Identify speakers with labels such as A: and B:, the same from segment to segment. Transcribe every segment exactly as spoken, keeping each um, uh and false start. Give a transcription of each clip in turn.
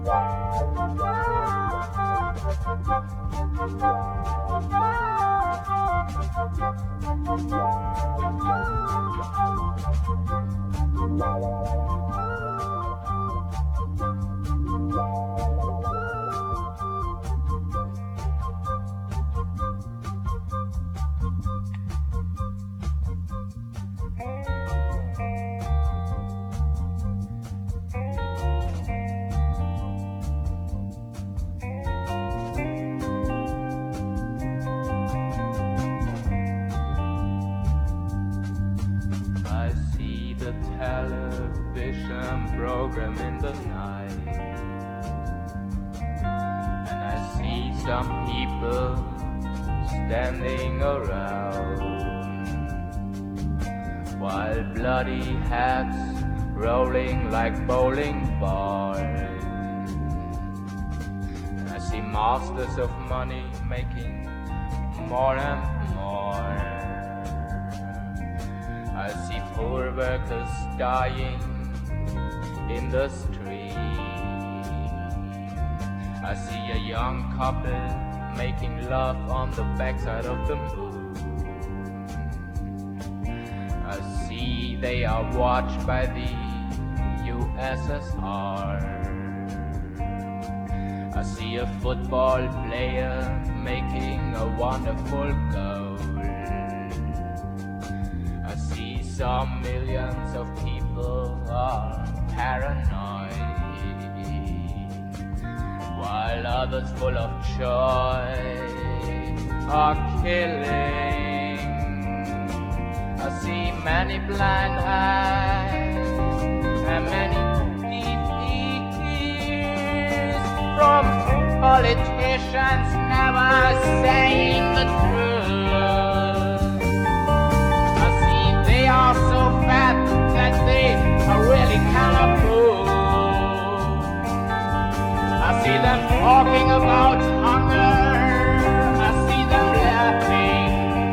A: Television program in the night, and I see some people standing around, while bloody heads rolling like bowling balls. And I see masters of money making more and more. I see poor workers dying in the street. I see a young couple making love on the backside of the moon. I see they are watched by the U S S R. I see a football player making a wonderful goal. Some millions of people are paranoid, while others full of joy are killing. I see many blind eyes and many deep ears from politicians never saying the truth. They are so fat that they really cannot move. I see them talking about hunger. I see them laughing.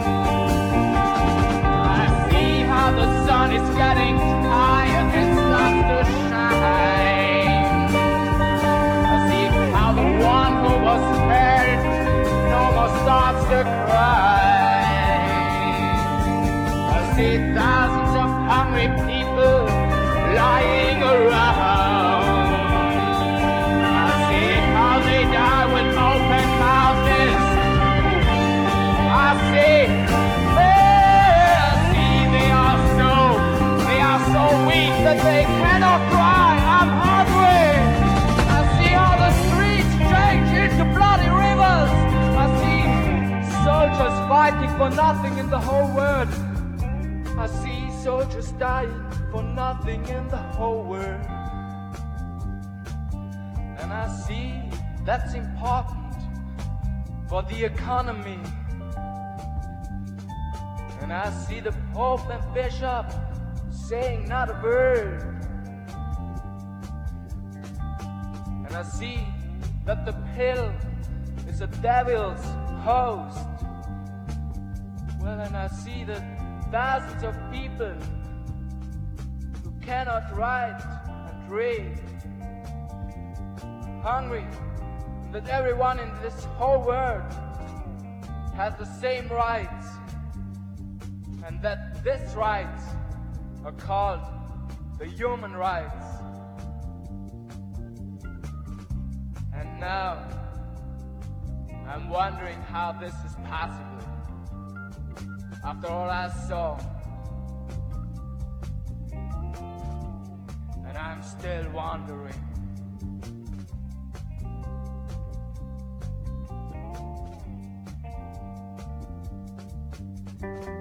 A: I see how the sun is getting tired and starts to shine. I see how the one who was spared no more starts to cry. See thousands of hungry people lying around. I see how they die with open mouths. I see, I see they are so, they are so weak that they cannot cry. I'm hungry. I see how the streets change into bloody rivers. I see soldiers fighting for nothing in the whole world. I see soldiers dying for nothing in the whole world. And I see that's important for the economy. And I see the Pope and Bishop saying not a word. And I see that the pill is a devil's host. Well, and I see that thousands of people who cannot write and read, hungry, that everyone in this whole world has the same rights, and that these rights are called the human rights. And now I'm wondering how this is possible. After all I saw, and I'm still wondering.